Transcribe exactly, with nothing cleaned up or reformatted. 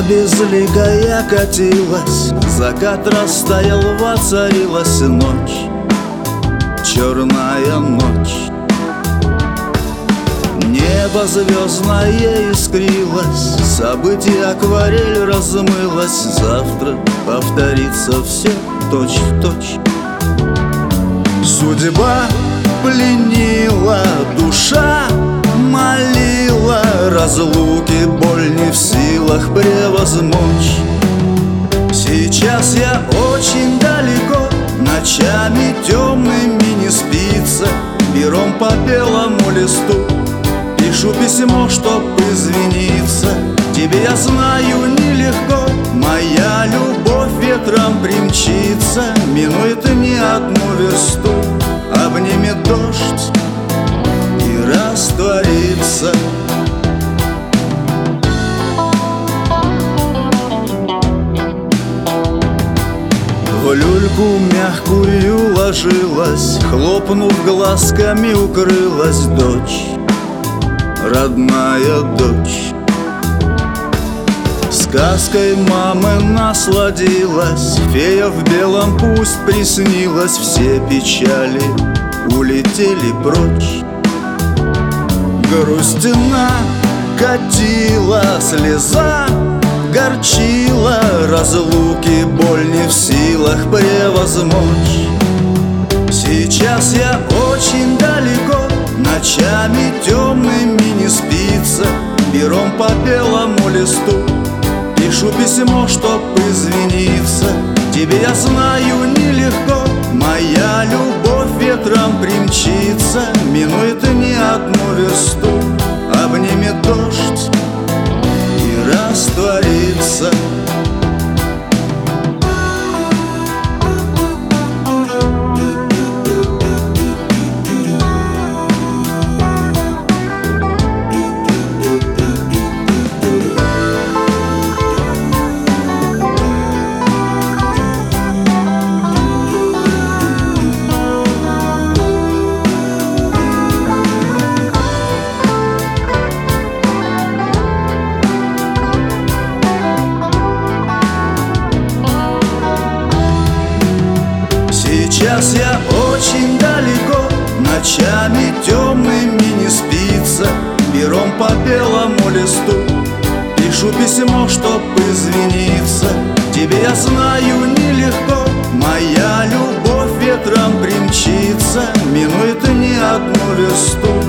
безликая катилась, закат растаял, воцарилась ночь, черная ночь. Небо звездное искрилось, события акварель размылась. Завтра повторится все точь в точь. Судьба пленила, душа молила, разлуки боль не в силах превозмочь. Сейчас я очень далеко, ночами темными не спится, пером по белому листу пишу письмо, чтоб извиниться. Тебе, я знаю, нелегко, моя любовь ветром примчится, минует не одну версту, обнимет дождь и растворится. В люльку мягкую ложилась, хлопнув глазками, укрылась дочь, родная дочь. Сказкой мамы насладилась, фея в белом пусть приснилась, все печали улетели прочь. Грустина катила слеза, горчила, разлуки боль не в силах превозмочь. Сейчас я очень далеко, ночами темными не спится, пером по белому листу пишу письмо, чтоб извиниться. Тебе, я знаю, нелегко, моя любовь ветром примчится, минует не одну версту, обнимет дождь и растворится. Сейчас я очень далеко, ночами темными не спится, пером по белому листу пишу письмо, чтоб извиниться. Тебе, я знаю, нелегко, моя любовь ветром примчится, минует не одну версту,